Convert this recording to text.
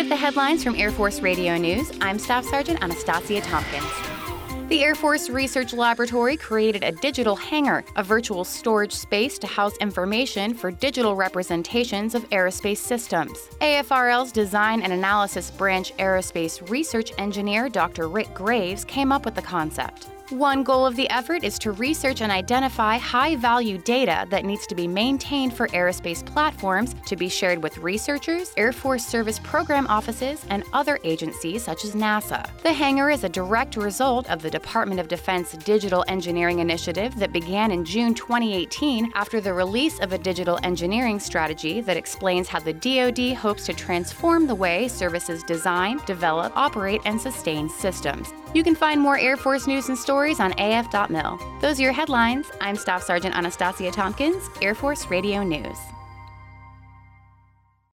With the headlines from Air Force Radio News, I'm Staff Sergeant Anastasia Tompkins. The Air Force Research Laboratory created a digital hangar, a virtual storage space to house information for digital representations of aerospace systems. AFRL's Design and Analysis Branch aerospace research engineer Dr. Rick Graves came up with the concept. One goal of the effort is to research and identify high-value data that needs to be maintained for aerospace platforms to be shared with researchers, Air Force Service Program offices, and other agencies such as NASA. The hangar is a direct result of the Department of Defense Digital Engineering Initiative that began in June 2018 after the release of a digital engineering strategy that explains how the DoD hopes to transform the way services design, develop, operate, and sustain systems. You can find more Air Force news and stories on AF.mil. Those are your headlines. I'm Staff Sergeant Anastasia Tompkins, Air Force Radio News.